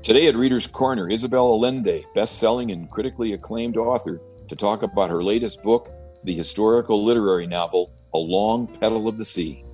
Today at Reader's Corner, Isabel Allende, best-selling and critically acclaimed author, to talk about her latest book, the historical literary novel, A Long Petal of the Sea.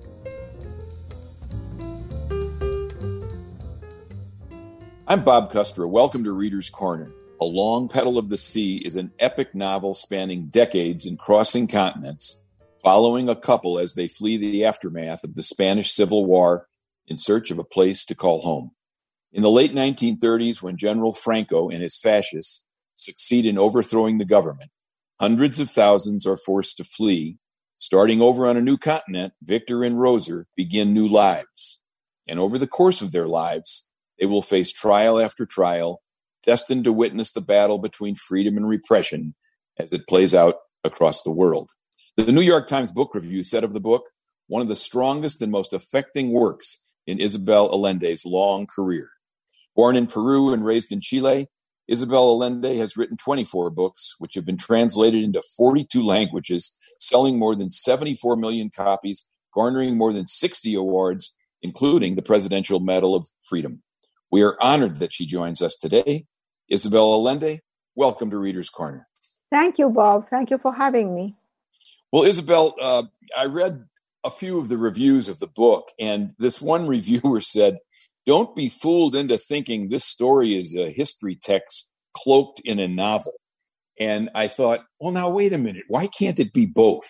I'm Bob Custra. Welcome to Reader's Corner. A Long Petal of the Sea is an epic novel spanning decades and crossing continents, following a couple as they flee the aftermath of the Spanish Civil War in search of a place to call home. In the late 1930s, when General Franco and his fascists succeed in overthrowing the government, hundreds of thousands are forced to flee. Starting over on a new continent, Victor and Roser begin new lives. And over the course of their lives, they will face trial after trial, destined to witness the battle between freedom and repression as it plays out across the world. The New York Times Book Review said of the book, one of the strongest and most affecting works in Isabel Allende's long career. Born in Peru and raised in Chile, Isabel Allende has written 24 books, which have been translated into 42 languages, selling more than 74 million copies, garnering more than 60 awards, including the Presidential Medal of Freedom. We are honored that she joins us today. Isabel Allende, welcome to Reader's Corner. Thank you, Bob. Thank you for having me. Well, Isabel, I read a few of the reviews of the book, and this one reviewer said, "Don't be fooled into thinking this story is a history text cloaked in a novel." And I thought, well, now, wait a minute. Why can't it be both?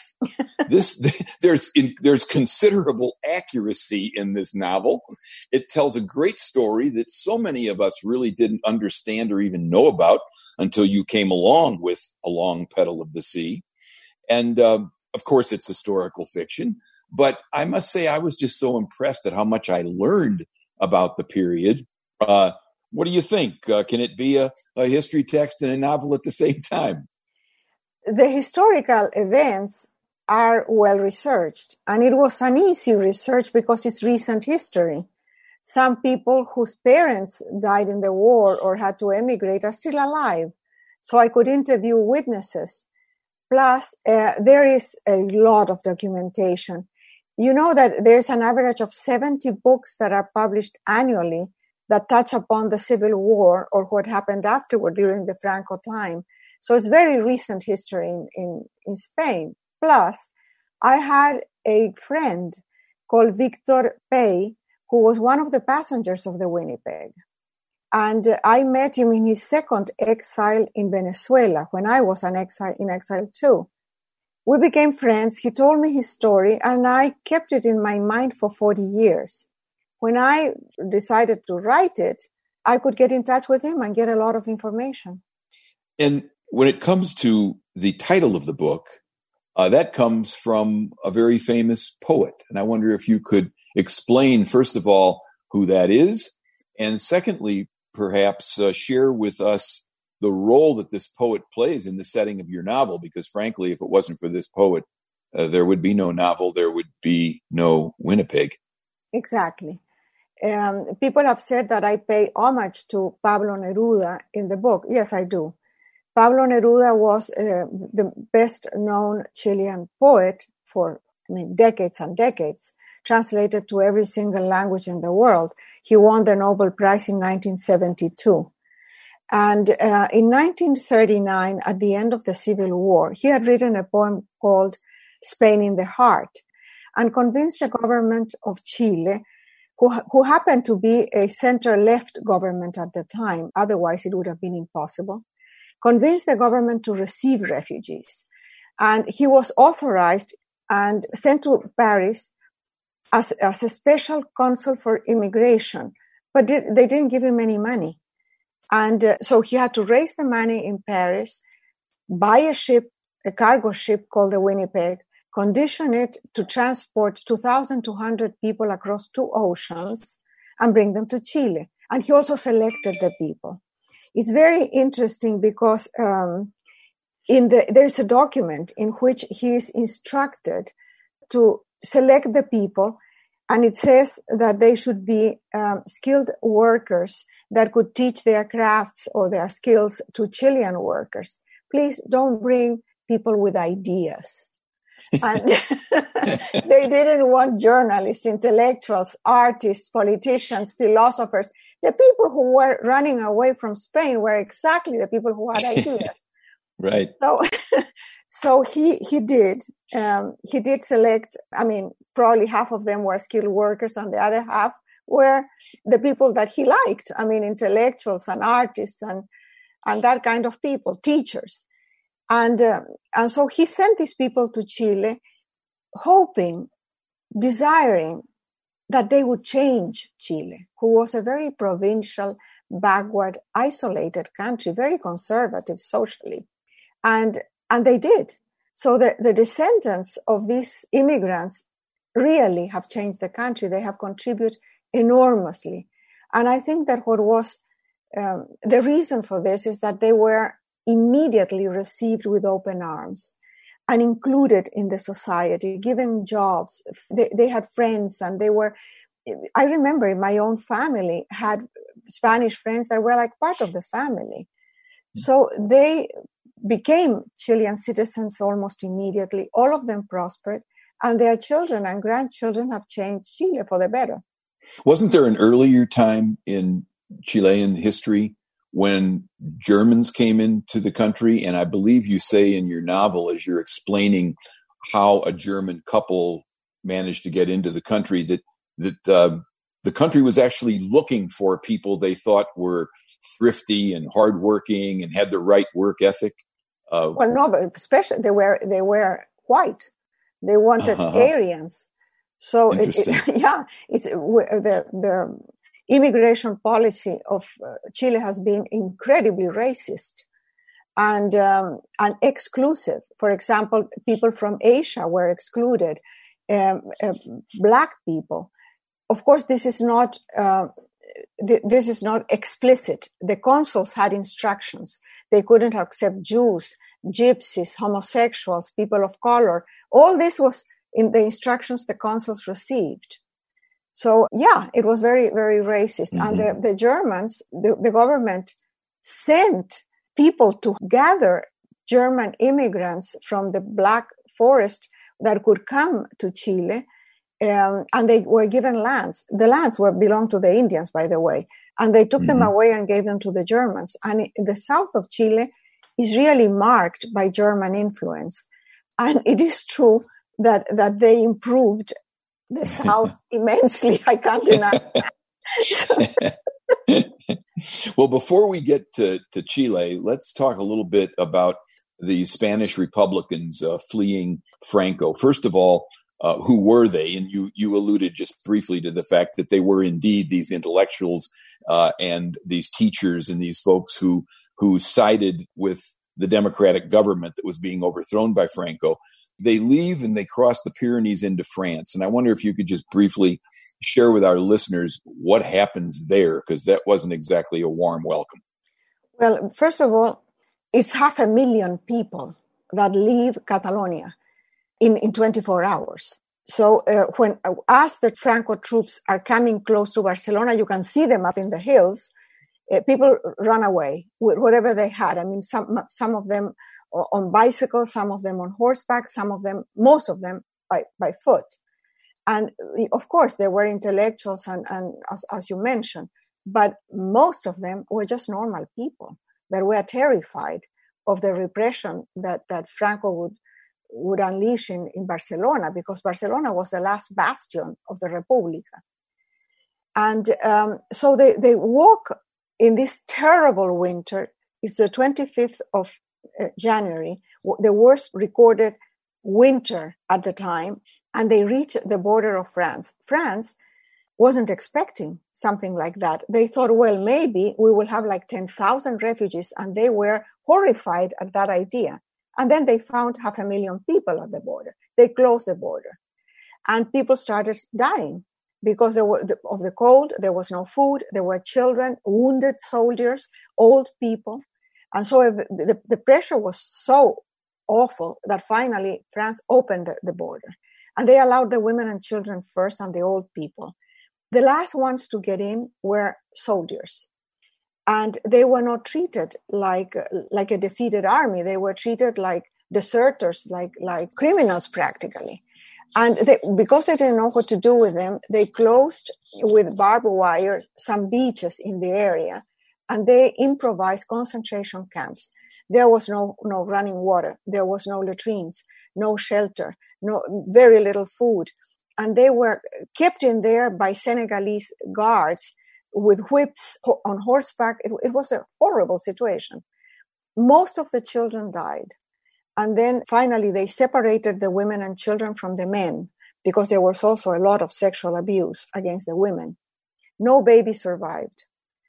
There's considerable accuracy in this novel. It tells a great story that so many of us really didn't understand or even know about until you came along with A Long Petal of the Sea. And of course, it's historical fiction. But I must say, I was just so impressed at how much I learned about the period. What do you think? Can it be a history text and a novel at the same time? The historical events are well researched, and it was an easy research because it's recent history. Some people whose parents died in the war or had to emigrate are still alive, so I could interview witnesses. Plus, there is a lot of documentation. You know that there's an average of 70 books that are published annually that touch upon the Civil War or what happened afterward during the Franco time. So it's very recent history in Spain. Plus, I had a friend called Victor Pey, who was one of the passengers of the Winnipeg. And I met him in his second exile in Venezuela when I was in exile too. We became friends. He told me his story, and I kept it in my mind for 40 years. When I decided to write it, I could get in touch with him and get a lot of information. And when it comes to the title of the book, that comes from a very famous poet. And I wonder if you could explain, first of all, who that is, and secondly, perhaps share with us the role that this poet plays in the setting of your novel, because frankly, if it wasn't for this poet, there would be no novel, there would be no Winnipeg. Exactly. People have said that I pay homage to Pablo Neruda in the book. Yes, I do. Pablo Neruda was the best-known Chilean poet for decades and decades, translated to every single language in the world. He won the Nobel Prize in 1972. And in 1939, at the end of the Civil War, he had written a poem called Spain in the Heart and convinced the government of Chile, who happened to be a center-left government at the time, otherwise it would have been impossible, convinced the government to receive refugees. And he was authorized and sent to Paris as a special consul for immigration, but they didn't give him any money. And so he had to raise the money in Paris, buy a ship, a cargo ship called the Winnipeg, condition it to transport 2,200 people across 2 oceans and bring them to Chile. And he also selected the people. It's very interesting because there's a document in which he is instructed to select the people, and it says that they should be skilled workers that could teach their crafts or their skills to Chilean workers. Please don't bring people with ideas. And they didn't want journalists, intellectuals, artists, politicians, philosophers. The people who were running away from Spain were exactly the people who had ideas. Right. So he did select. I mean, probably half of them were skilled workers, and the other half were the people that he liked. I mean, intellectuals and artists and that kind of people, teachers. And so he sent these people to Chile, hoping, desiring that they would change Chile, who was a very provincial, backward, isolated country, very conservative socially. And they did. So the descendants of these immigrants really have changed the country. They have contributed enormously. And I think that what was the reason for this is that they were immediately received with open arms and included in the society, given jobs. They had friends, and I remember in my own family had Spanish friends that were like part of the family. So they became Chilean citizens almost immediately. All of them prospered, and their children and grandchildren have changed Chile for the better. Wasn't there an earlier time in Chilean history when Germans came into the country? And I believe you say in your novel, as you're explaining how a German couple managed to get into the country, that the country was actually looking for people they thought were thrifty and hardworking and had the right work ethic. Well, no, but especially they were white. They wanted Aryans. So it's the immigration policy of Chile has been incredibly racist and exclusive. For example, people from Asia were excluded, black people. Of course, this is not explicit. The consuls had instructions. They couldn't accept Jews, gypsies, homosexuals, people of color. All this was in the instructions the consuls received. So, yeah, it was very, very racist. Mm-hmm. And the Germans, the government sent people to gather German immigrants from the Black Forest that could come to Chile. And they were given lands. The lands belonged to the Indians, by the way. And they took them away and gave them to the Germans. And the south of Chile is really marked by German influence. And it is true that they improved the South immensely. I can't deny. Well, before we get to Chile, let's talk a little bit about the Spanish Republicans fleeing Franco. First of all, who were they? And you alluded just briefly to the fact that they were indeed these intellectuals and these teachers and these folks who sided with the democratic government that was being overthrown by Franco. They leave and they cross the Pyrenees into France. And I wonder if you could just briefly share with our listeners what happens there, because that wasn't exactly a warm welcome. Well, first of all, it's 500,000 people that leave Catalonia in 24 hours. So as the Franco troops are coming close to Barcelona, you can see them up in the hills. People run away with whatever they had. I mean, some of them on bicycles, some of them on horseback, most of them by foot. And of course, there were intellectuals and as you mentioned, but most of them were just normal people that were terrified of the repression that Franco would unleash in Barcelona, because Barcelona was the last bastion of the República. And so they walk in this terrible winter. It's the 25th of January, the worst recorded winter at the time, and they reach the border of France. France wasn't expecting something like that. They thought, well, maybe we will have like 10,000 refugees, and they were horrified at that idea. And then they found 500,000 people at the border. They closed the border, and people started dying because of the cold. There was no food. There were children, wounded soldiers, old people. And so the pressure was so awful that finally France opened the border. And they allowed the women and children first and the old people. The last ones to get in were soldiers. And they were not treated like a defeated army. They were treated like deserters, like criminals practically. And because they didn't know what to do with them, they closed with barbed wire some beaches in the area, and they improvised concentration camps. There was no running water. There was no latrines, no shelter, very little food. And they were kept in there by Senegalese guards with whips on horseback. It was a horrible situation. Most of the children died. And then finally, they separated the women and children from the men because there was also a lot of sexual abuse against the women. No baby survived.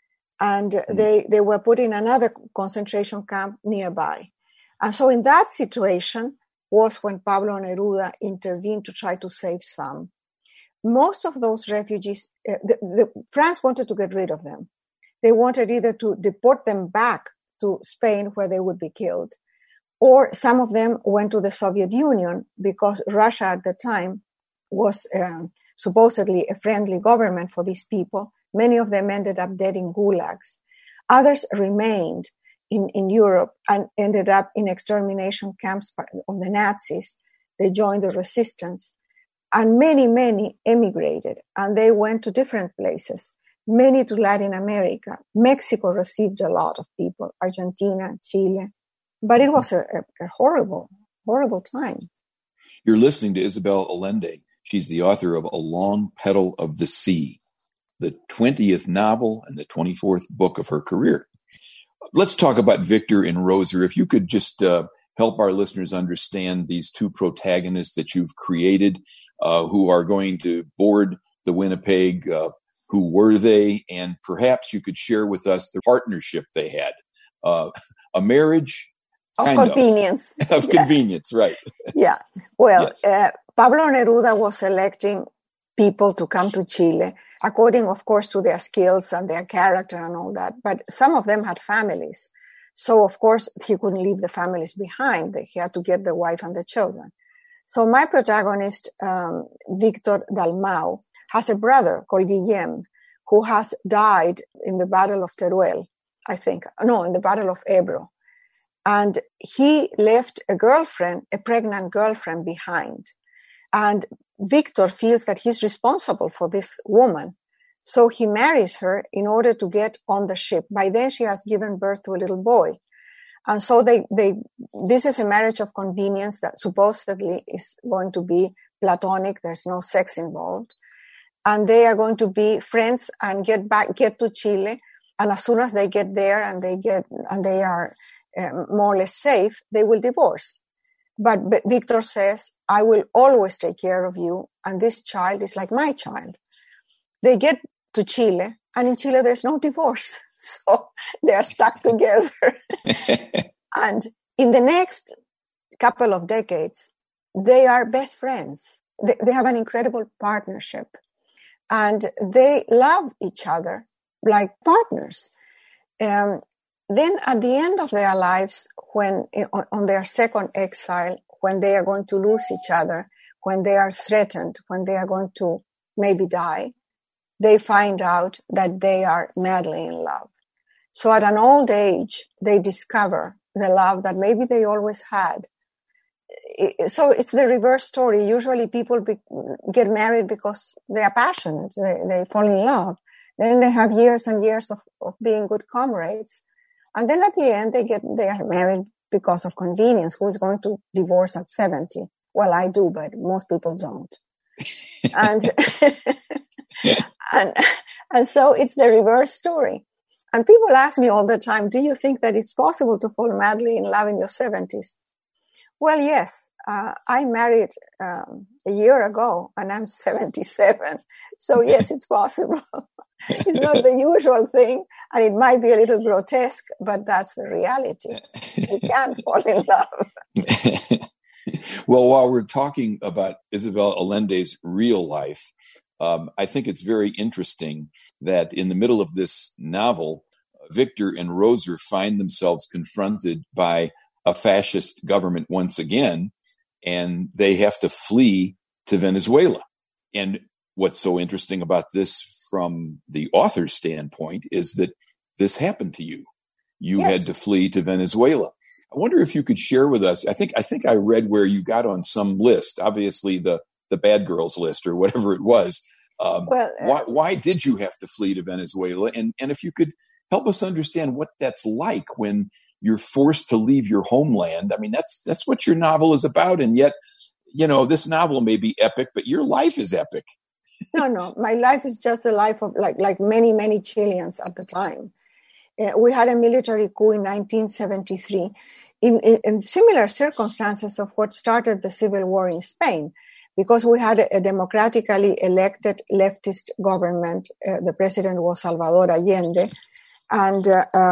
And they were put in another concentration camp nearby. And so in that situation was when Pablo Neruda intervened to try to save some. Most of those refugees, France wanted to get rid of them. They wanted either to deport them back to Spain where they would be killed, or some of them went to the Soviet Union because Russia at the time was supposedly a friendly government for these people. Many of them ended up dead in gulags. Others remained in Europe and ended up in extermination camps of the Nazis. They joined the resistance. And many emigrated, and they went to different places, many to Latin America. Mexico received a lot of people, Argentina, Chile. But it was a horrible, horrible time. You're listening to Isabel Allende. She's the author of A Long Petal of the Sea, the 20th novel and the 24th book of her career. Let's talk about Victor and Roser. If you could just help our listeners understand these two protagonists that you've created who are going to board the Winnipeg. Who were they? And perhaps you could share with us the partnership they had. A marriage of convenience. Of convenience, right. Yeah. Well, yes. Pablo Neruda was selecting people to come to Chile, according, of course, to their skills and their character and all that. But some of them had families. So, of course, he couldn't leave the families behind. He had to get the wife and the children. So my protagonist, Victor Dalmau, has a brother called Guillem, who has died in the Battle of Teruel, I think. No, in the Battle of Ebro. And he left a pregnant girlfriend behind. And Victor feels that he's responsible for this woman. So he marries her in order to get on the ship. By then she has given birth to a little boy. And so this is a marriage of convenience that supposedly is going to be platonic. There's no sex involved. And they are going to be friends and get to Chile. And as soon as they get there and they are more or less safe, they will divorce. But Victor says, I will always take care of you. And this child is like my child. They get to Chile, and in Chile, there's no divorce. So they are stuck together. And in the next couple of decades, they are best friends. They have an incredible partnership. And they love each other like partners. Then at the end of their lives, when on their second exile, when they are going to lose each other, when they are threatened, when they are going to maybe die, they find out that they are madly in love. So at an old age, they discover the love that maybe they always had. So it's the reverse story. Usually people get married because they are passionate. They fall in love. Then they have years and years of being good comrades. And then at the end, they are married because of convenience. Who is going to divorce at 70? Well, I do, but most people don't. And and so it's the reverse story. And people ask me all the time, do you think that it's possible to fall madly in love in your 70s? Well, yes. I married a year ago, and I'm 77. So yes, it's possible. It's not the usual thing, and it might be a little grotesque, but that's the reality. You can fall in love. Well, while we're talking about Isabel Allende's real life, I think it's very interesting that in the middle of this novel, Victor and Roser find themselves confronted by a fascist government once again, and they have to flee to Venezuela. And what's so interesting about this from the author's standpoint is that this happened to you. You Yes. had to flee to Venezuela. I wonder if you could share with us. I think I read where you got on some list, obviously the bad girls list or whatever it was. Why did you have to flee to Venezuela? And if you could help us understand what that's like when you're forced to leave your homeland. I mean, that's what your novel is about. And yet, this novel may be epic, but your life is epic. No, my life is just the life of like many, many Chileans at the time. We had a military coup in 1973 in similar circumstances of what started the civil war in Spain, because we had a democratically elected leftist government. The president was Salvador Allende, and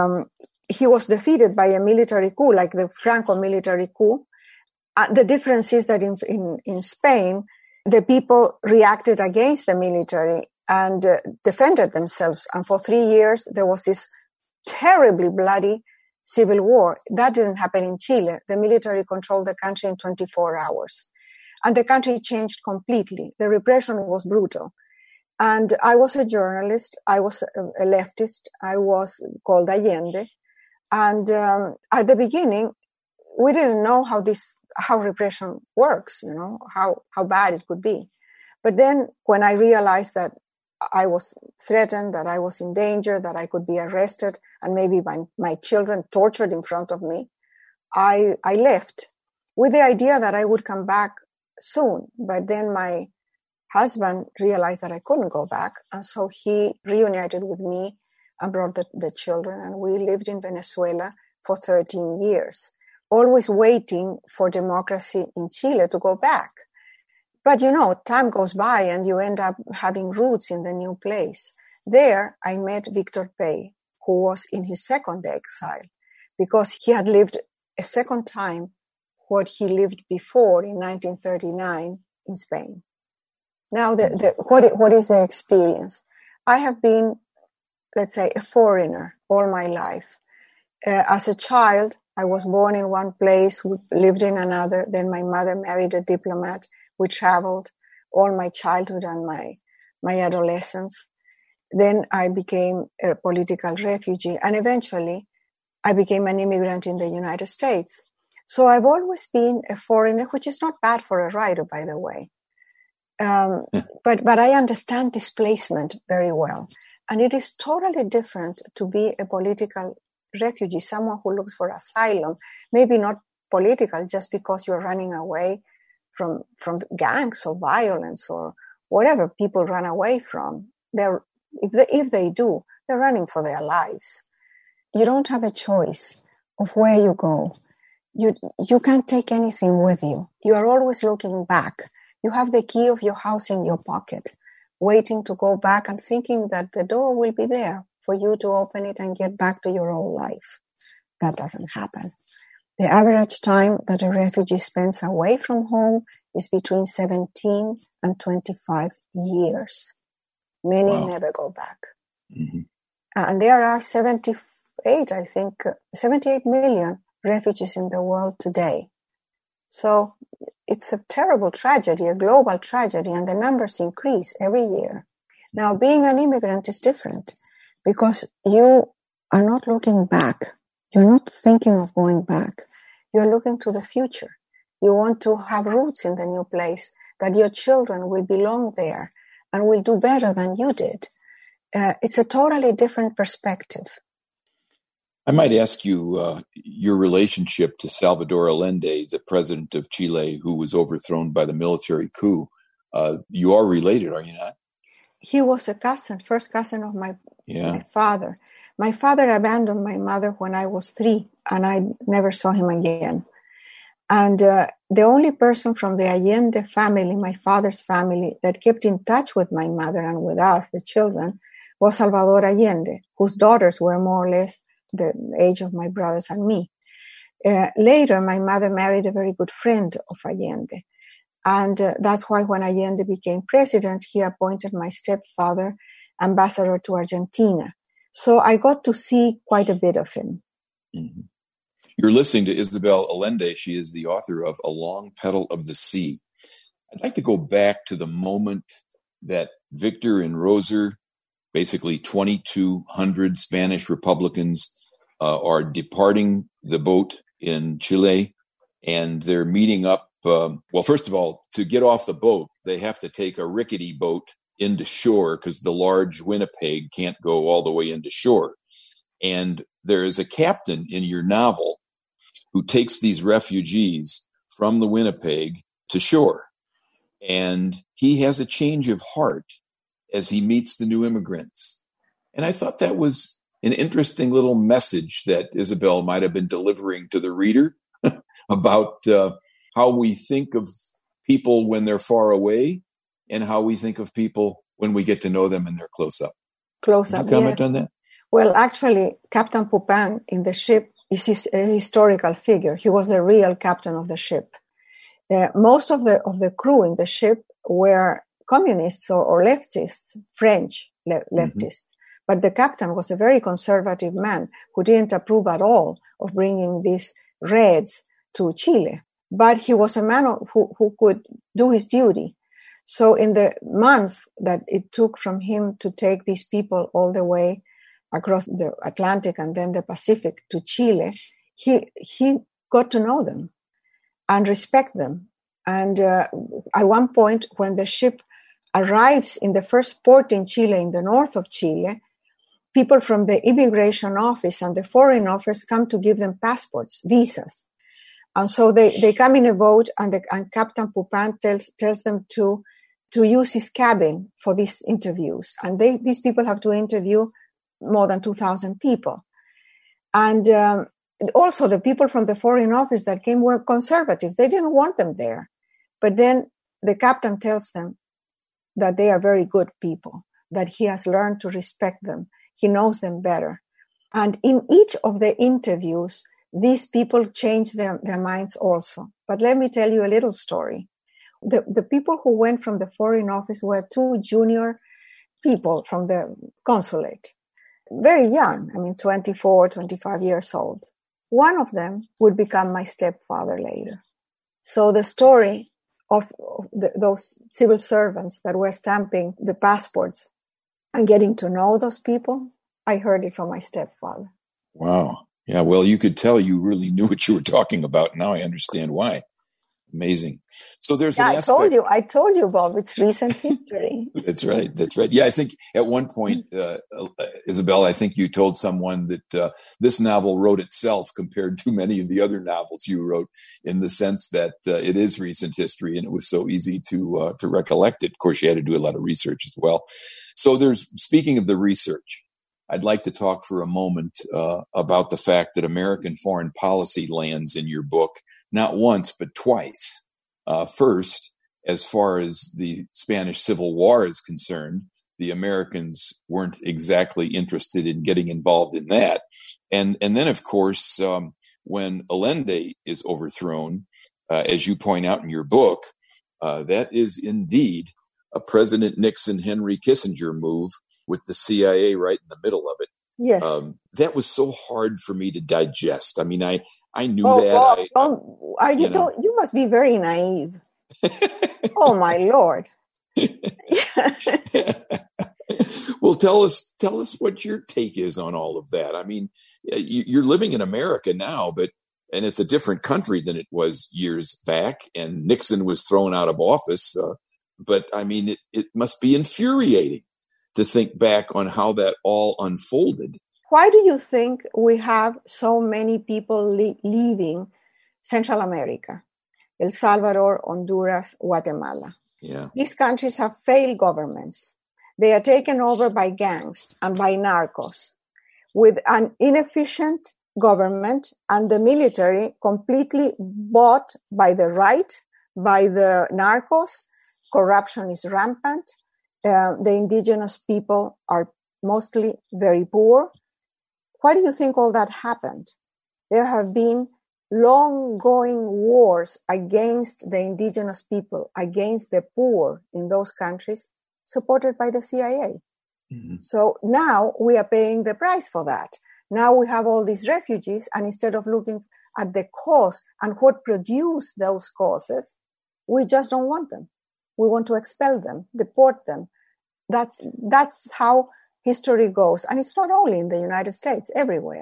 he was defeated by a military coup, like the Franco military coup. The difference is that in Spain, the people reacted against the military and defended themselves. And for 3 years, there was this terribly bloody civil war. That didn't happen in Chile. The military controlled the country in 24 hours. And the country changed completely. The repression was brutal. And I was a journalist. I was a leftist. I was called Allende. And at the beginning, we didn't know how repression works, how bad it could be. But then when I realized that I was threatened, that I was in danger, that I could be arrested, and maybe my children tortured in front of me, I left with the idea that I would come back soon. But then my husband realized that I couldn't go back. And so he reunited with me and brought the children. And we lived in Venezuela for 13 years, always waiting for democracy in Chile to go back. But, time goes by and you end up having roots in the new place. There, I met Victor Pey, who was in his second exile, because he had lived a second time what he lived before in 1939 in Spain. Now, what is the experience? I have been, let's say, a foreigner all my life. As a child, I was born in one place, we lived in another. Then my mother married a diplomat. We traveled all my childhood and my adolescence. Then I became a political refugee, and eventually I became an immigrant in the United States. So I've always been a foreigner, which is not bad for a writer, by the way. But I understand displacement very well. And it is totally different to be a political refugee, someone who looks for asylum, maybe not political, just because you're running away from gangs or violence or whatever people run away from. If they do, they're running for their lives. You don't have a choice of where you go. You can't take anything with you. You are always looking back. You have the key of your house in your pocket, waiting to go back and thinking that the door will be there for you to open it and get back to your old life. That doesn't happen. The average time that a refugee spends away from home is between 17 and 25 years. Many never go back. Mm-hmm. And there are 78 million refugees in the world today. So it's a terrible tragedy, a global tragedy, and the numbers increase every year. Now, being an immigrant is different because you are not looking back. You're not thinking of going back. You're looking to the future. You want to have roots in the new place, that your children will belong there and will do better than you did. It's a totally different perspective. I might ask you your relationship to Salvador Allende, the president of Chile, who was overthrown by the military coup. You are related, are you not? He was a first cousin of my father. My father abandoned my mother when I was 3, and I never saw him again. And the only person from the Allende family, my father's family, that kept in touch with my mother and with us, the children, was Salvador Allende, whose daughters were more or less the age of my brothers and me. Later, my mother married a very good friend of Allende. And that's why when Allende became president, he appointed my stepfather ambassador to Argentina. So I got to see quite a bit of him. Mm-hmm. You're listening to Isabel Allende. She is the author of A Long Petal of the Sea. I'd like to go back to the moment that Victor and Roser, basically 2,200 Spanish Republicans, are departing the boat in Chile, and they're meeting up. Well, first of all, to get off the boat, they have to take a rickety boat into shore because the large Winnipeg can't go all the way into shore. And there is a captain in your novel who takes these refugees from the Winnipeg to shore. And he has a change of heart as he meets the new immigrants. And I thought that was an interesting little message that Isabel might have been delivering to the reader about how we think of people when they're far away and how we think of people when we get to know them and they're close up. Close up, Could you comment on that? Well, actually, Captain Pupin in the ship is a historical figure. He was the real captain of the ship. Most of the crew in the ship were communists or leftists, French leftists. Mm-hmm. But the captain was a very conservative man who didn't approve at all of bringing these Reds to Chile. But he was a man who could do his duty. So in the month that it took from him to take these people all the way across the Atlantic and then the Pacific to Chile, he got to know them and respect them. And at one point, when the ship arrives in the first port in Chile, in the north of Chile, people from the immigration office and the foreign office come to give them passports, visas. And so they come in a boat, and Captain Pupin tells them to use his cabin for these interviews. And these people have to interview more than 2,000 people. And also the people from the foreign office that came were conservatives. They didn't want them there. But then the captain tells them that they are very good people, that he has learned to respect them. He knows them better. And in each of the interviews, these people change their minds also. But let me tell you a little story. The people who went from the foreign office were two junior people from the consulate. Very young, 24, 25 years old. One of them would become my stepfather later. So the story of those civil servants that were stamping the passports and getting to know those people, I heard it from my stepfather. Wow. Yeah, well, you could tell you really knew what you were talking about. Now I understand why. Amazing. So there's an aspect. I told you, Bob, it's recent history. That's right. Yeah, I think at one point, Isabel, I think you told someone that this novel wrote itself compared to many of the other novels you wrote, in the sense that it is recent history and it was so easy to recollect it. Of course, you had to do a lot of research as well. So speaking of the research, I'd like to talk for a moment about the fact that American foreign policy lands in your book not once, but twice. First, as far as the Spanish Civil War is concerned, the Americans weren't exactly interested in getting involved in that. And then, of course, when Allende is overthrown, as you point out in your book, that is indeed a President Nixon, Henry Kissinger move, with the CIA right in the middle of it. Yes. That was so hard for me to digest. I mean, I knew that. You must be very naive. Oh, my Lord. Well, tell us what your take is on all of that. I mean, you're living in America now, and it's a different country than it was years back, and Nixon was thrown out of office. But I mean, it must be infuriating to think back on how that all unfolded. Why do you think we have so many people leaving Central America, El Salvador, Honduras, Guatemala? Yeah. These countries have failed governments. They are taken over by gangs and by narcos, with an inefficient government and the military completely bought by the right, by the narcos. Corruption is rampant. The indigenous people are mostly very poor. Why do you think all that happened? There have been long-going wars against the indigenous people, against the poor in those countries, supported by the CIA. Mm-hmm. So now we are paying the price for that. Now we have all these refugees, and instead of looking at the cause and what produced those causes, we just don't want them. We want to expel them, deport them. That's how history goes. And it's not only in the United States, everywhere.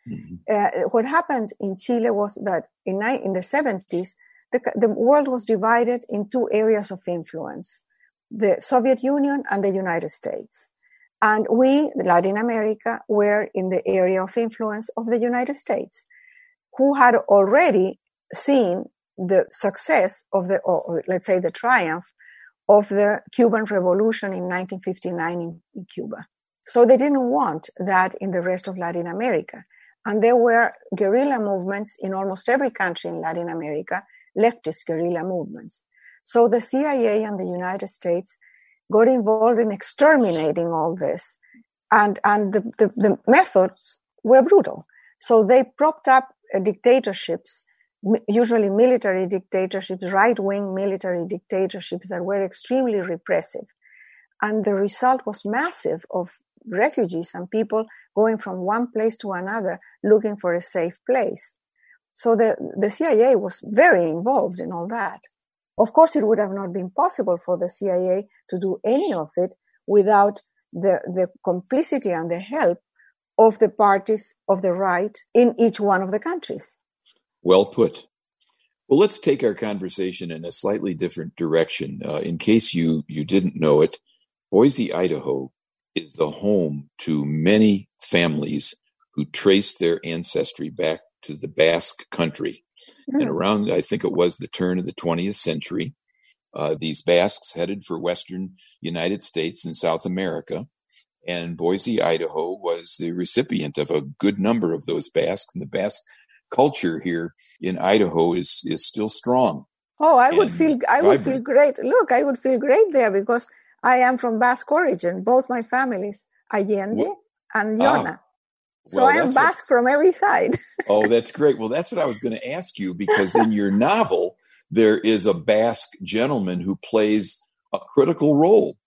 What happened in Chile was that in the 70s, the world was divided in two areas of influence, the Soviet Union and the United States. And we, Latin America, were in the area of influence of the United States, who had already seen the success of or let's say the triumph of the Cuban Revolution in 1959 in Cuba. So they didn't want that in the rest of Latin America. And there were guerrilla movements in almost every country in Latin America, leftist guerrilla movements. So the CIA and the United States got involved in exterminating all this. And the methods were brutal. So they propped up dictatorships, usually military dictatorships, right-wing military dictatorships that were extremely repressive. And the result was massive of refugees and people going from one place to another looking for a safe place. So the CIA was very involved in all that. Of course, it would have not been possible for the CIA to do any of it without the complicity and the help of the parties of the right in each one of the countries. Well put. Well, let's take our conversation in a slightly different direction. In case you didn't know it, Boise, Idaho is the home to many families who trace their ancestry back to the Basque country. And around, I think it was the turn of the 20th century, these Basques headed for Western United States and South America. And Boise, Idaho was the recipient of a good number of those Basques. And the Basque culture here in Idaho is still strong. Oh, I would feel great. Look, I would feel great there because I am from Basque origin, both my families, Allende and Yona. So I am Basque from every side. Oh, that's great. Well, that's what I was going to ask you, because in your novel, there is a Basque gentleman who plays a critical role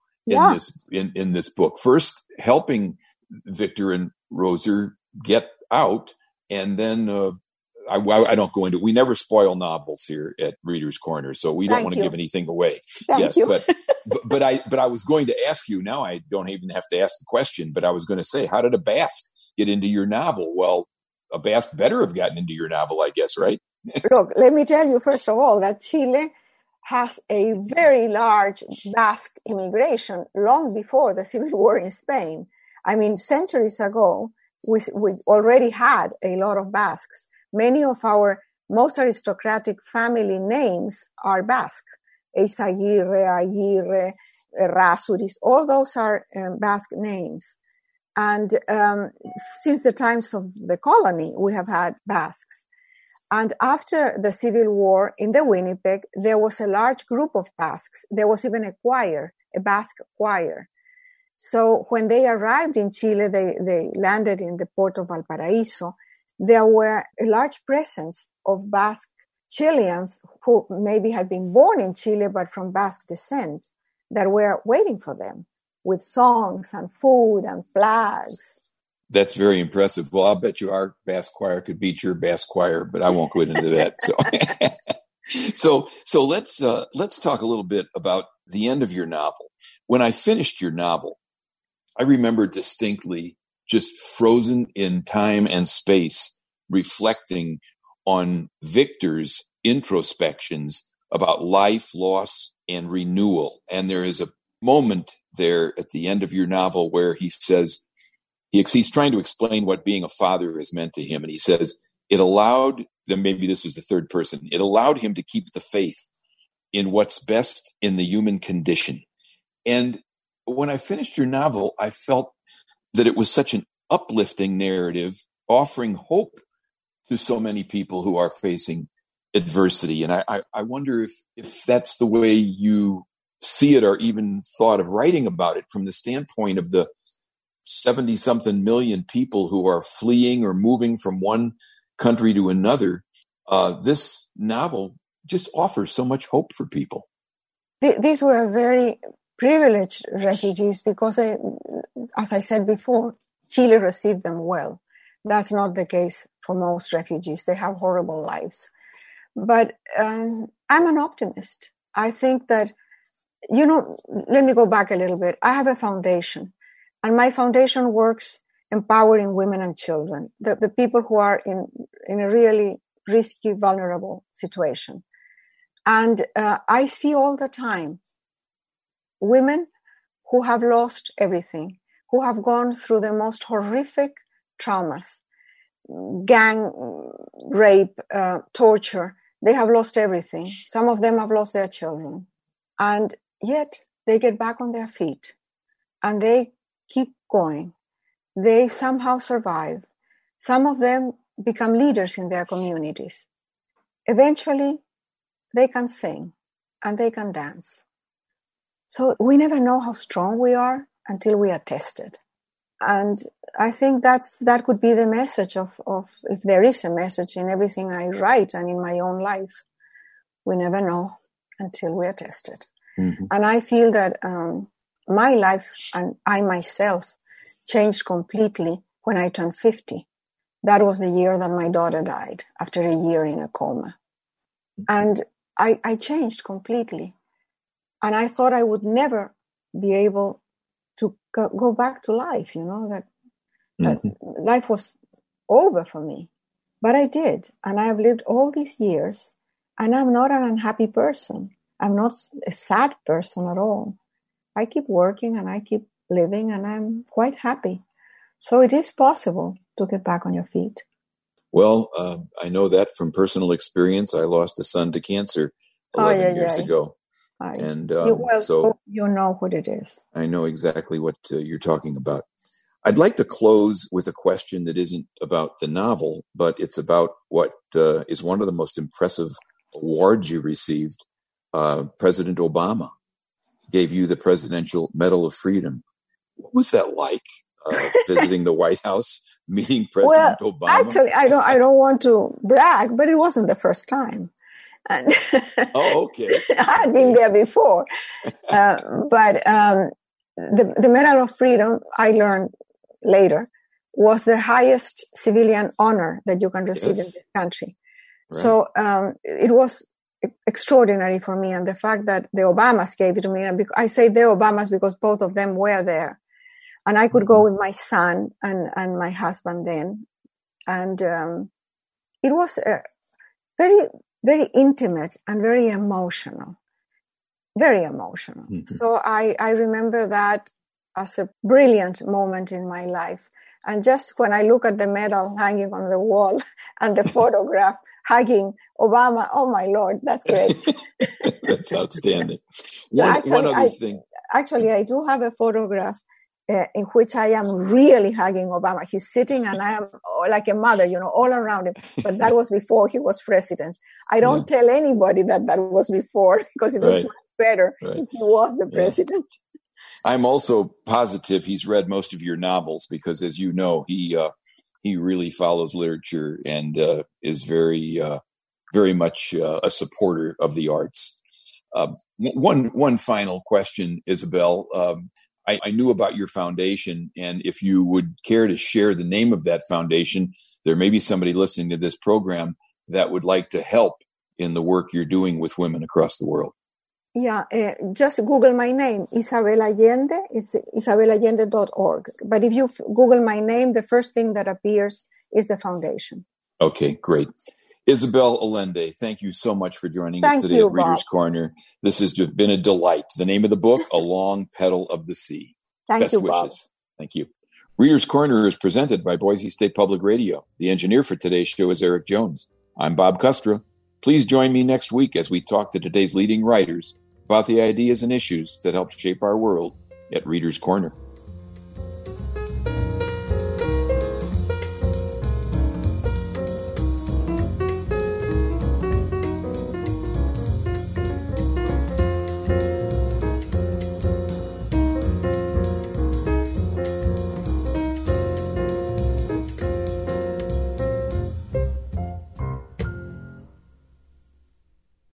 in this book. First, helping Victor and Roser get out, and then I don't go into. We never spoil novels here at Reader's Corner, so we don't want to give anything away. Thank you. but I was going to ask you. Now I don't even have to ask the question. But I was going to say, how did a Basque get into your novel? Well, a Basque better have gotten into your novel, I guess, right? Look, let me tell you, first of all, that Chile has a very large Basque immigration long before the Civil War in Spain. I mean, centuries ago, we already had a lot of Basques. Many of our most aristocratic family names are Basque. Eizaguirre, Aguirre, Errázuriz, all those are Basque names. And since the times of the colony, we have had Basques. And after the Civil War in the Winnipeg, there was a large group of Basques. There was even a choir, a Basque choir. So when they arrived in Chile, they landed in the port of Valparaiso. There were a large presence of Basque Chileans who maybe had been born in Chile, but from Basque descent, that were waiting for them with songs and food and flags. That's very impressive. Well, I'll bet you our Basque choir could beat your Basque choir, but I won't go into that. So let's talk a little bit about the end of your novel. When I finished your novel, I remember distinctly just frozen in time and space, reflecting on Victor's introspections about life, loss, and renewal. And there is a moment there at the end of your novel where he says, he's trying to explain what being a father has meant to him. And he says, it allowed, then maybe this was the third person, it allowed him to keep the faith in what's best in the human condition. And when I finished your novel, I felt that it was such an uplifting narrative, offering hope to so many people who are facing adversity. And I wonder if that's the way you see it, or even thought of writing about it from the standpoint of the 70-something million people who are fleeing or moving from one country to another. This novel just offers so much hope for people. These were very privileged refugees because, as I said before, Chile received them well. That's not the case for most refugees. They have horrible lives. But I'm an optimist. I think that, let me go back a little bit. I have a foundation, and my foundation works empowering women and children, the people who are in a really risky, vulnerable situation. And I see all the time women who have lost everything, who have gone through the most horrific traumas, gang rape, torture. They have lost everything. Some of them have lost their children. And yet they get back on their feet and they keep going. They somehow survive. Some of them become leaders in their communities. Eventually, they can sing and they can dance. So we never know how strong we are until we are tested. And I think that could be the message of if there is a message in everything I write and in my own life. We never know until we are tested. Mm-hmm. And I feel that my life and I myself changed completely when I turned 50. That was the year that my daughter died, after a year in a coma. And I changed completely. And I thought I would never be able to go back to life, that life was over for me. But I did. And I have lived all these years. And I'm not an unhappy person. I'm not a sad person at all. I keep working and I keep living and I'm quite happy. So it is possible to get back on your feet. Well, I know that from personal experience. I lost a son to cancer 11 years ago. And so you know what it is. I know exactly what you're talking about. I'd like to close with a question that isn't about the novel, but it's about what is one of the most impressive awards you received. President Obama gave you the Presidential Medal of Freedom. What was that like, visiting the White House, meeting President Obama? Actually, I don't want to brag, but it wasn't the first time. And oh, okay. I had been there before. But the Medal of Freedom, I learned later, was the highest civilian honor that you can receive in this country. Right. So it was extraordinary for me. And the fact that the Obamas gave it to me, and I say the Obamas because both of them were there. And I could go with my son and my husband then. And it was very, very intimate and very emotional. Very emotional. Mm-hmm. So I remember that as a brilliant moment in my life. And just when I look at the medal hanging on the wall and the photograph hugging Obama, oh my Lord, that's great. That's outstanding. One other thing. Actually, I do have a photograph in which I am really hugging Obama. He's sitting and I am like a mother, all around him. But that was before he was president. I don't tell anybody that was before because it looks much better if he was the president. I'm also positive he's read most of your novels because, as you know, he really follows literature and is very, very much a supporter of the arts. One final question, Isabel. I knew about your foundation, and if you would care to share the name of that foundation, there may be somebody listening to this program that would like to help in the work you're doing with women across the world. Yeah, just Google my name, Isabel Allende, it's isabelallende.org. But if you Google my name, the first thing that appears is the foundation. Okay, great. Isabel Allende, thank you so much for joining us today at Reader's Corner. This has been a delight. The name of the book, A Long Petal of the Sea. Best wishes. Bob. Thank you. Reader's Corner is presented by Boise State Public Radio. The engineer for today's show is Eric Jones. I'm Bob Kustra. Please join me next week as we talk to today's leading writers about the ideas and issues that help shape our world at Reader's Corner.